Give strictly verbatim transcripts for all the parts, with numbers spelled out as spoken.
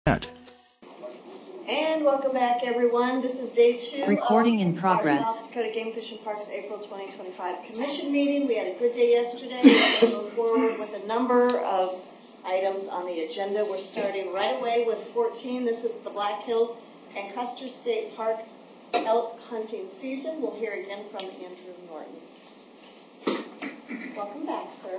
And welcome back, everyone. This is day two Recording of in progress. our South Dakota Game Fish and Parks April twenty twenty-five Commission meeting. We had a good day yesterday. We're going to move forward with a number of items on the agenda. We're starting right away with fourteen. This is the Black Hills and Custer State Park elk hunting season. We'll hear again from Andrew Norton. Welcome back, sir.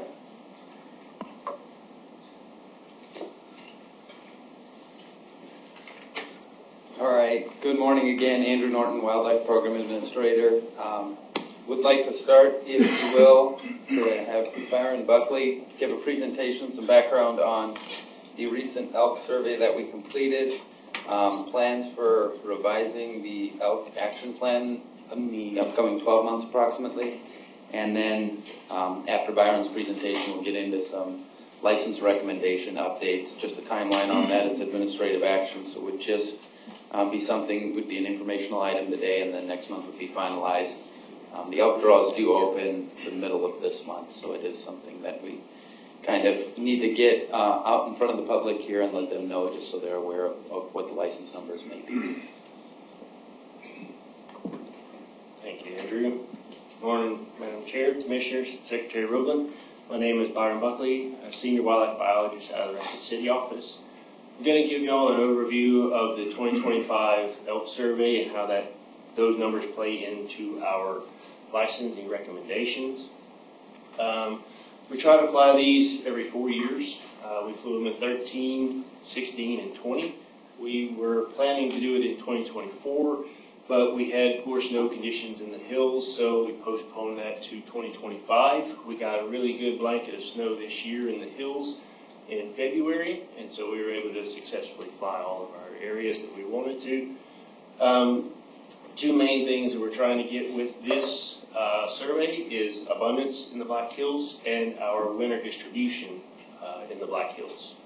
All right, good morning again. Andrew Norton, Wildlife Program Administrator. Um, would like to start, if you will, to have Byron Buckley give a presentation, some background on the recent elk survey that we completed, um, plans for revising the elk action plan in the upcoming twelve months approximately, and then um, after Byron's presentation, we'll get into some license recommendation updates, just a timeline on that. It's administrative action, so we'd just Um, be something, would be an informational item today, and then next month would be finalized. Um, the elk draws do open the middle of this month, so it is something that we kind of need to get uh, out in front of the public here and let them know, just so they're aware of, of what the license numbers may be. Thank you, Andrew. Good morning, Madam Chair, Commissioners, Secretary Roeblen. My name is Byron Buckley. I'm a Senior Wildlife Biologist out of the Rapid City office. I'm going to give you all an overview of the twenty twenty-five elk survey and how that those numbers play into our licensing recommendations. Um, we try to fly these every four years. Uh, we flew them in thirteen, sixteen, and twenty. We were planning to do it in twenty twenty-four, but we had poor snow conditions in the hills, so we postponed that to twenty twenty-five. We got a really good blanket of snow this year in the hills in February, and so we were able to successfully fly all of our areas that we wanted to. Um, two main things that we're trying to get with this uh, survey is abundance in the Black Hills and our winter distribution uh, in the Black Hills.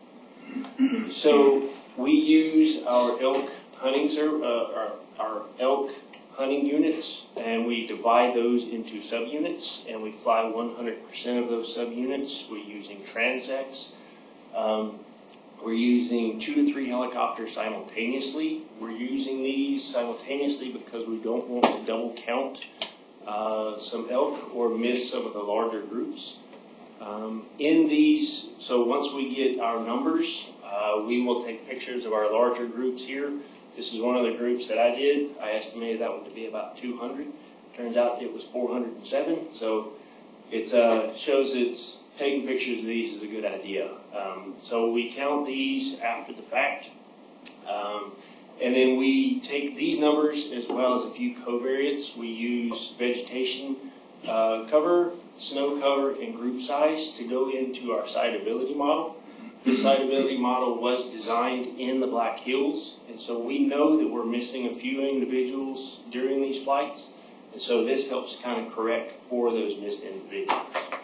So we use our elk hunting sur- uh, our, our elk hunting units, and we divide those into subunits, and we fly one hundred percent of those subunits. We're using transects. Um, we're using two to three helicopters simultaneously. We're using these simultaneously because we don't want to double count uh, some elk or miss some of the larger groups. Um, in these, so once we get our numbers, uh, we will take pictures of our larger groups here. This is one of the groups that I did. I estimated that one to be about two hundred. Turns out it was four hundred seven. So it uh, shows it's taking pictures of these is a good idea. Um, so we count these after the fact. Um, and then we take these numbers as well as a few covariates. We use vegetation uh, cover, snow cover, and group size to go into our siteability model. This siteability model was designed in the Black Hills, and so we know that we're missing a few individuals during these flights, and so this helps kind of correct for those missed individuals.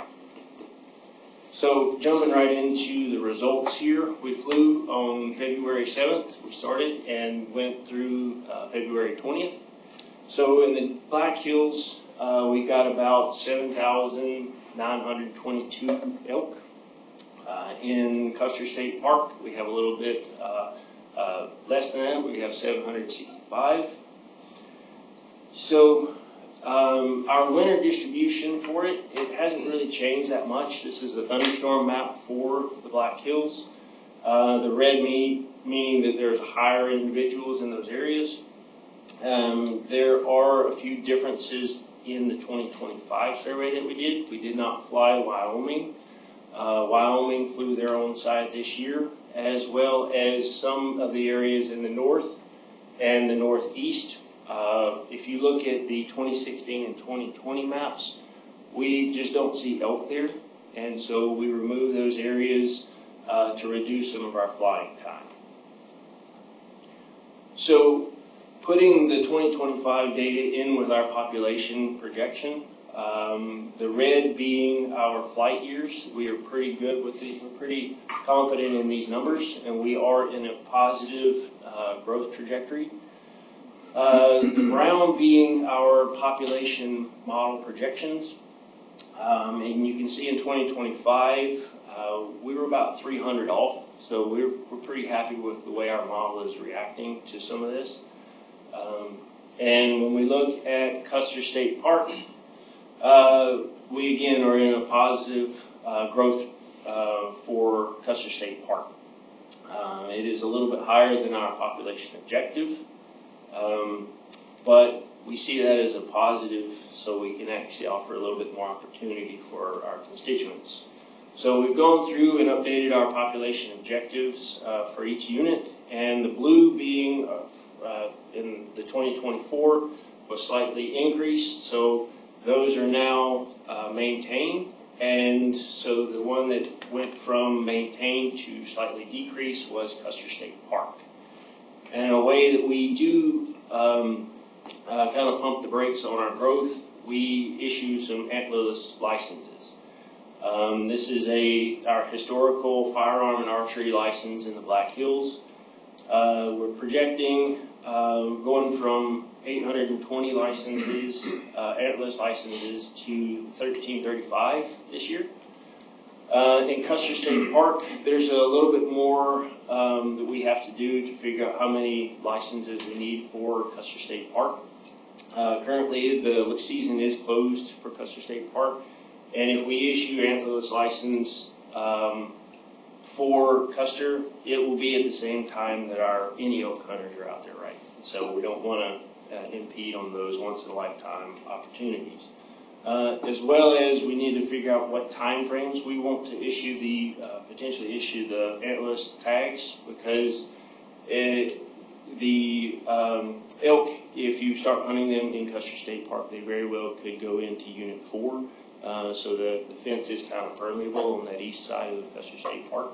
So jumping right into the results here, we flew on February seventh. We started and went through uh, February twentieth. So in the Black Hills, uh, we got about seven thousand nine hundred twenty-two elk. Uh, in Custer State Park, we have a little bit uh, uh, less than that. We have seven hundred sixty-five. So um, our winter distribution for it, it hasn't really changed that much. This is the thunderstorm map for the Black Hills. Uh, the red mean, meaning that there's higher individuals in those areas. Um, there are a few differences in the twenty twenty-five survey that we did. We did not fly Wyoming. Uh, Wyoming flew their own side this year, as well as some of the areas in the north and the northeast. Uh, if you look at the twenty sixteen and twenty twenty maps, we just don't see elk there, and so we remove those areas uh, to reduce some of our flying time. So putting the twenty twenty-five data in with our population projection, Um, the red being our flight years, we are pretty good with the, we're pretty confident in these numbers, and we are in a positive uh, growth trajectory. Uh, the brown being our population model projections, um, and you can see in twenty twenty-five, uh, we were about three hundred off So we're, we're pretty happy with the way our model is reacting to some of this. Um, and when we look at Custer State Park, uh, we again are in a positive uh, growth uh, for Custer State Park. Uh, it is a little bit higher than our population objective, um, but we see that as a positive, so we can actually offer a little bit more opportunity for our constituents. So we've gone through and updated our population objectives uh, for each unit, and the blue being uh, uh, in the twenty twenty-four was slightly increased, so those are now uh, maintained. And so the one that went from maintained to slightly decreased was Custer State Park. And in a way that we do um, uh, kind of pump the brakes on our growth, we issue some antlerless licenses. Um, this is a our historical firearm and archery license in the Black Hills. Uh, we're projecting uh, going from eight hundred twenty licenses, uh, antlerless licenses, to thirteen thirty-five this year. Uh, in Custer State Park, there's a little bit more um, that we have to do to figure out how many licenses we need for Custer State Park. Uh, currently, the season is closed for Custer State Park, and if we issue antlerless license um, for Custer, it will be at the same time that our any elk hunters are out there, right? So we don't want to Uh, impede on those once-in-a-lifetime opportunities. Uh, as well as we need to figure out what time frames we want to issue the, uh, potentially issue the antlerless tags, because it, the um, elk, if you start hunting them in Custer State Park, they very well could go into Unit four, uh, so the, the fence is kind of permeable on that east side of Custer State Park.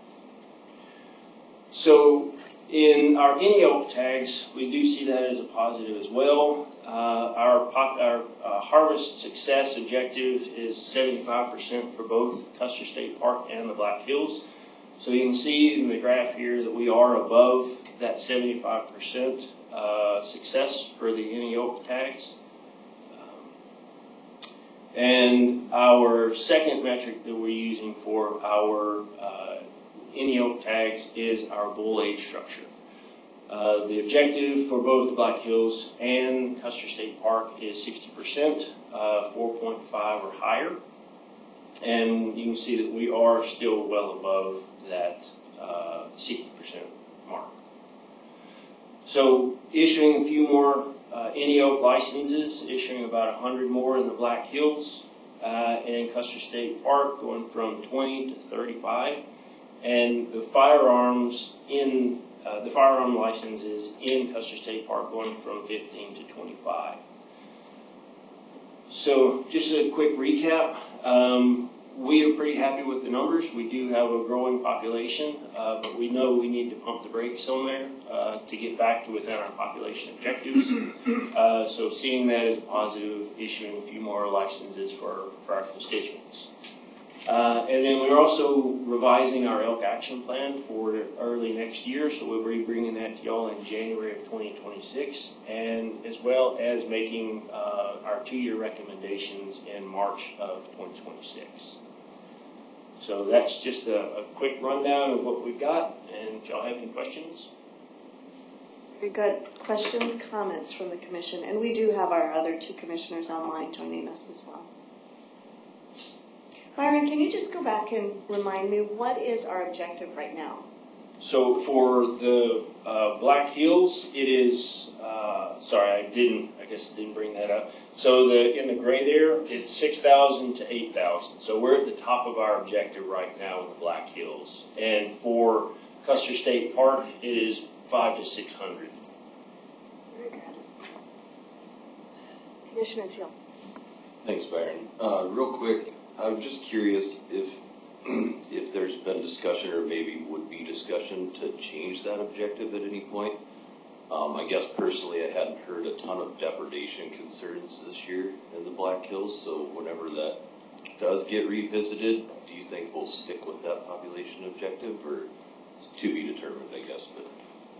So in our any elk tags, we do see that as a positive as well. Uh, our pop, our uh, harvest success objective is seventy-five percent for both Custer State Park and the Black Hills. So you can see in the graph here that we are above that seventy-five percent uh, success for the any elk tags. Um, and our second metric that we're using for our uh, any elk tags is our bull age structure. Uh, the objective for both the Black Hills and Custer State Park is sixty percent, uh, four point five or higher. And you can see that we are still well above that uh, sixty percent mark. So issuing a few more uh, any elk licenses, issuing about one hundred more in the Black Hills, uh, and in Custer State Park going from twenty to thirty-five. And the firearms in Uh, the firearm licenses in Custer State Park going from fifteen to twenty-five. So just a quick recap. Um, we are pretty happy with the numbers. We do have a growing population, uh, but we know we need to pump the brakes on there uh, to get back to within our population objectives. Uh, so seeing that as a positive, issuing a few more licenses for, for our constituents. Uh, and then we're also revising our elk action plan for early next year, so we'll be bringing that to y'all in January of twenty twenty-six, and as well as making uh, our two-year recommendations in March of twenty twenty-six. So that's just a, a quick rundown of what we've got, and if y'all have any questions. Very good. Questions, comments from the commission, and we do have our other two commissioners online joining us as well. Byron, can you just go back and remind me, what is our objective right now? So for the uh, Black Hills, it is, uh, sorry, I didn't, I guess I didn't bring that up. So the in the gray there, it's six thousand to eight thousand. So we're at the top of our objective right now in the Black Hills. And for Custer State Park, it is five to six hundred. Very good. Commissioner Teal. Thanks, Byron. Uh, real quick, I'm just curious if if there's been discussion or maybe would be discussion to change that objective at any point. Um, I guess personally I hadn't heard a ton of depredation concerns this year in the Black Hills, so whenever that does get revisited, do you think we'll stick with that population objective, or to be determined, I guess? But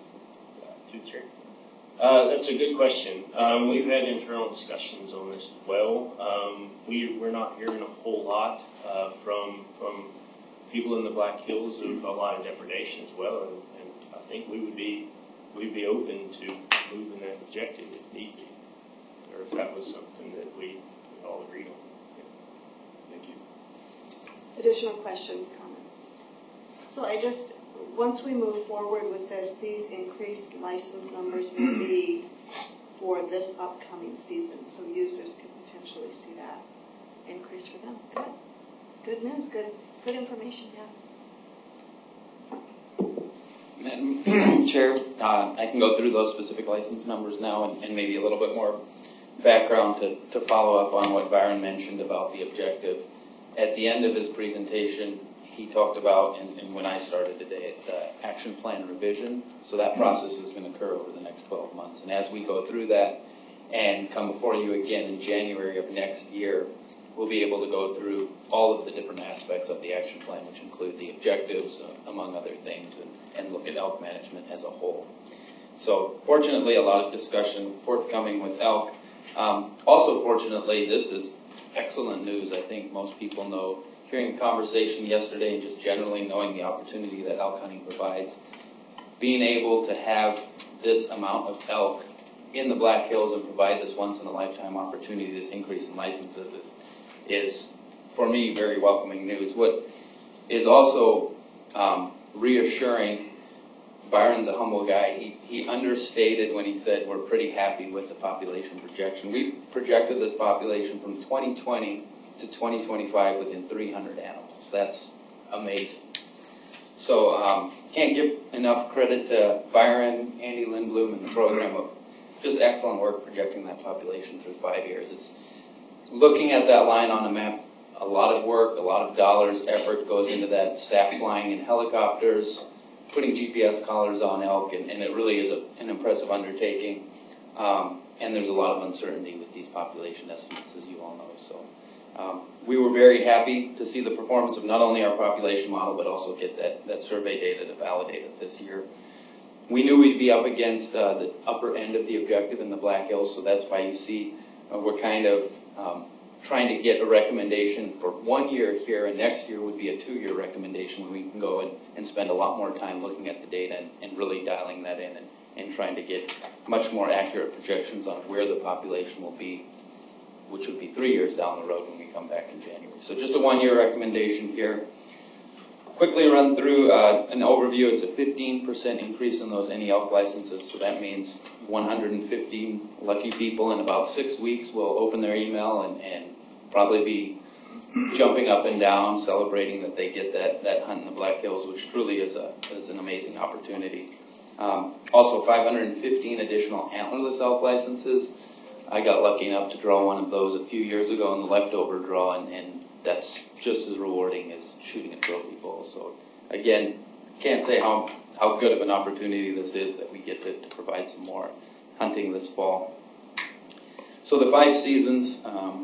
Uh, that's a good question. Um, we've had internal discussions on this as well. Um, we, we're not hearing a whole lot uh, from from people in the Black Hills of a lot of depredation as well, and, and I think we would be we'd be open to moving that objective if need be, or if that was something that we, we all agreed on. Thank you. Additional questions, comments? So I just, once we move forward with this, these increased license numbers will be for this upcoming season, so users could potentially see that increase for them. Good. Good news, good, good information, yeah. Madam Chair, uh, I can go through those specific license numbers now and, and maybe a little bit more background to, to follow up on what Byron mentioned about the objective. At the end of his presentation, he talked about, and, and when I started today, the action plan revision. So that process is going to occur over the next twelve months. And as we go through that and come before you again in January of next year, we'll be able to go through all of the different aspects of the action plan, which include the objectives, uh, among other things, and, and look at elk management as a whole. So fortunately, a lot of discussion forthcoming with elk. Um, also, fortunately, this is excellent news. I think most people know, hearing a conversation yesterday and just generally knowing the opportunity that elk hunting provides, being able to have this amount of elk in the Black Hills and provide this once-in-a-lifetime opportunity, this increase in licenses, is, is for me, very welcoming news. What is also um, reassuring, Byron's a humble guy. He, he understated when he said we're pretty happy with the population projection. We projected this population from twenty twenty to twenty twenty-five within three hundred animals. That's amazing. So um, can't give enough credit to Byron, Andy Lindblom, and the program of just excellent work projecting that population through five years. It's looking at that line on the map. A lot of work, a lot of dollars, effort goes into that. Staff flying in helicopters, putting G P S collars on elk, and, and it really is a, an impressive undertaking. Um, and there's a lot of uncertainty with these population estimates, as you all know. So um, we were very happy to see the performance of not only our population model, but also get that, that survey data to validate it this year. We knew we'd be up against uh, the upper end of the objective in the Black Hills, so that's why you see uh, we're kind of um, trying to get a recommendation for one year here, and next year would be a two-year recommendation when we can go and, and spend a lot more time looking at the data and, and really dialing that in and, and trying to get much more accurate projections on where the population will be, which would be three years down the road when we come back in January. So just a one-year recommendation here. Quickly run through uh, an overview. It's a fifteen percent increase in those any elk licenses, so that means one hundred fifteen lucky people in about six weeks will open their email and, and probably be jumping up and down, celebrating that they get that, that hunt in the Black Hills, which truly is, a, is an amazing opportunity. Um, also, five hundred fifteen additional antlerless elk licenses. I got lucky enough to draw one of those a few years ago in the leftover draw, and, and that's just as rewarding as shooting a trophy bull. So again, can't say how, how good of an opportunity this is that we get to, to provide some more hunting this fall. So the five seasons, um,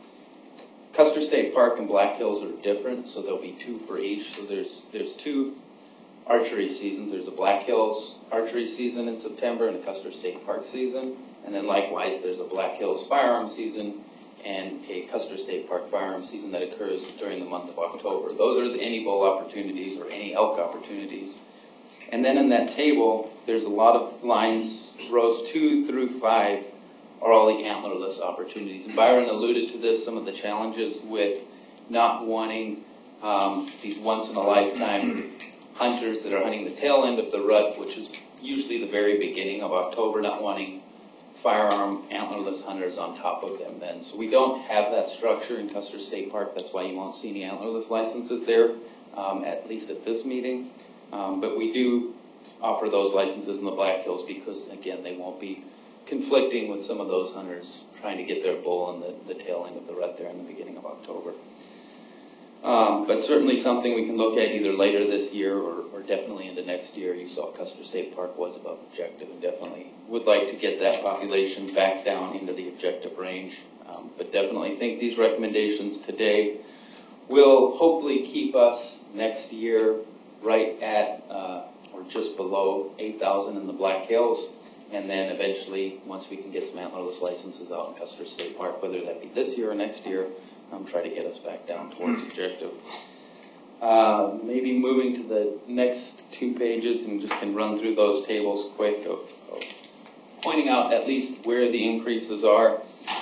Custer State Park and Black Hills are different, so there'll be two for each. So there's there's two archery seasons. There's a Black Hills archery season in September and a Custer State Park season. And then likewise, there's a Black Hills firearm season and a Custer State Park firearm season that occurs during the month of October. Those are the any bull opportunities or any elk opportunities. And then in that table, there's a lot of lines, rows two through five are all the antlerless opportunities. And Byron alluded to this, some of the challenges with not wanting um, these once-in-a-lifetime hunters that are hunting the tail end of the rut, which is usually the very beginning of October, not wanting firearm antlerless hunters on top of them then. So we don't have that structure in Custer State Park. That's why you won't see any antlerless licenses there, um, at least at this meeting. Um, but we do offer those licenses in the Black Hills because, again, they won't be conflicting with some of those hunters trying to get their bull in the, the tail end of the rut there in the beginning of October. Um, but certainly something we can look at either later this year or, or definitely into next year. You saw Custer State Park was above objective and definitely would like to get that population back down into the objective range. Um, but definitely think these recommendations today will hopefully keep us next year right at uh, or just below eight thousand in the Black Hills. And then eventually, once we can get some antlerless licenses out in Custer State Park, whether that be this year or next year, um, try to get us back down towards objective. Uh, maybe moving to the next two pages and just can run through those tables quick of, of pointing out at least where the increases are.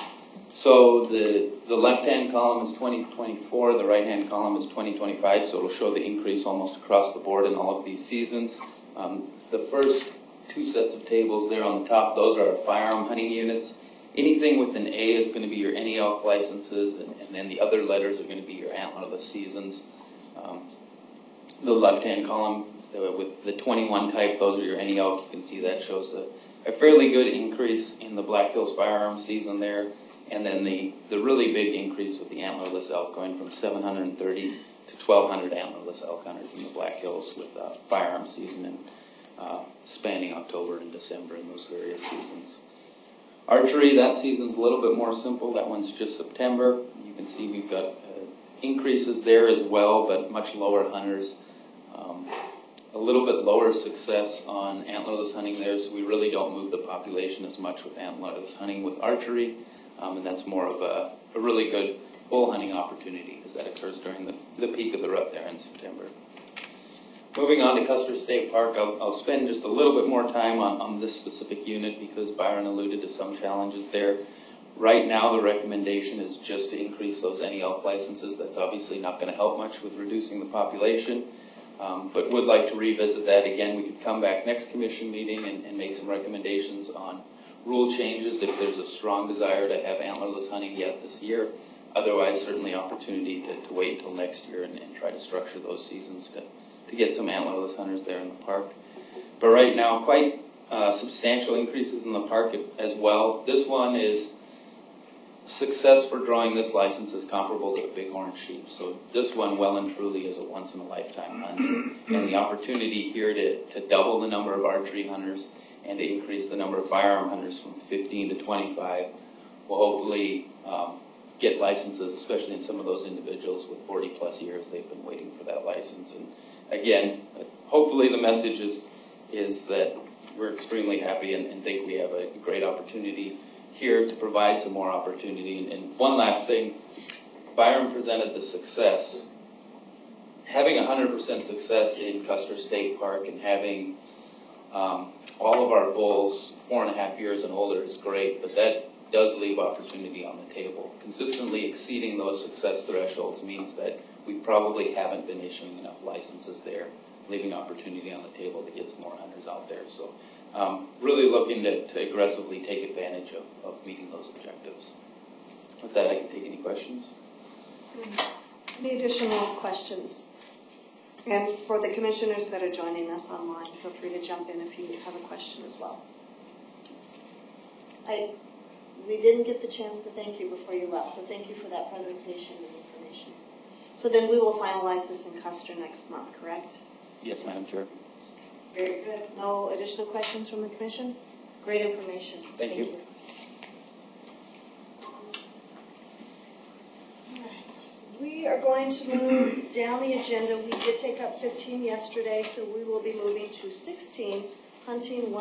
So the, the left-hand column is twenty twenty-four, the right-hand column is twenty twenty-five, so it'll show the increase almost across the board in all of these seasons. Um, the first two sets of tables there on the top, those are firearm hunting units. Anything with an A is going to be your any elk licenses, and, and then the other letters are going to be your antlerless seasons. Um, the left-hand column uh, with the twenty-one type, those are your any elk. You can see that shows a, a fairly good increase in the Black Hills firearm season there. And then the, the really big increase with the antlerless elk going from seven hundred thirty to twelve hundred antlerless elk hunters in the Black Hills with uh, firearm season and uh, spanning October and December in those various seasons. Archery, that season's a little bit more simple. That one's just September. You can see we've got uh, increases there as well, but much lower hunters. Um, a little bit lower success on antlerless hunting there, so we really don't move the population as much with antlerless hunting with archery. Um, and that's more of a, a really good bull hunting opportunity because that occurs during the, the peak of the rut there in September. Moving on to Custer State Park, I'll, I'll spend just a little bit more time on, on this specific unit because Byron alluded to some challenges there. Right now, the recommendation is just to increase those any elk licenses. That's obviously not going to help much with reducing the population, um, but would like to revisit that again. We could come back next commission meeting and, and make some recommendations on rule changes if there's a strong desire to have antlerless hunting yet this year. Otherwise, certainly opportunity to, to wait until next year and, and try to structure those seasons to, to get some antlerless hunters there in the park. But right now, quite uh, substantial increases in the park as well. This one is success for drawing this license is comparable to the bighorn sheep. So this one well and truly is a once-in-a-lifetime hunt. And the opportunity here to, to double the number of archery hunters and to increase the number of firearm hunters from fifteen to twenty-five will hopefully um, get licenses, especially in some of those individuals with forty plus years. They've been waiting for that license. And again, hopefully the message is, is that we're extremely happy and, and think we have a great opportunity here to provide some more opportunity. And, and one last thing, Byron presented the success. Having one hundred percent success in Custer State Park and having um, all of our bulls four and a half years and older is great, but that does leave opportunity on the table. Consistently exceeding those success thresholds means that we probably haven't been issuing enough licenses there, leaving opportunity on the table to get some more hunters out there. So um, really looking to, to aggressively take advantage of, of meeting those objectives. With that, I can take any questions. Any additional questions? And for the commissioners that are joining us online, feel free to jump in if you have a question as well. I, we didn't get the chance to thank you before you left, so thank you for that presentation and information. So then we will finalize this in Custer next month, correct? Yes, Madam Chair. Very good. No additional questions from the commission? Great information. Thank, thank you. you. We are going to move down the agenda. We did take up fifteen yesterday, so we will be moving to sixteen, hunting.